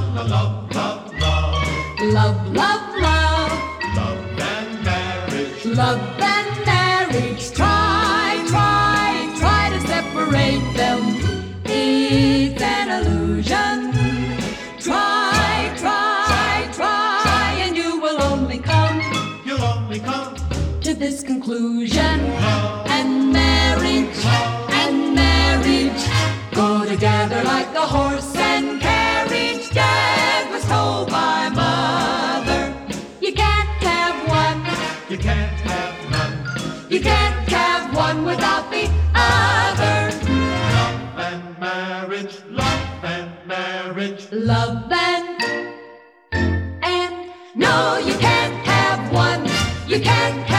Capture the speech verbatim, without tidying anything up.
la, love, love, love. Love, love, love. Love and marriage. Love and marriage. Try, try, try to separate them. It's an illusion. Try, try, try, and you will only come. You'll only come to this conclusion. Love. And marriage, and marriage go together like the horse and carriage. Dad was told by mother, you can't have one, You can't have none. you can't have one without the other. Love and marriage, love and marriage. Love and, and, no, you can't have one, you can't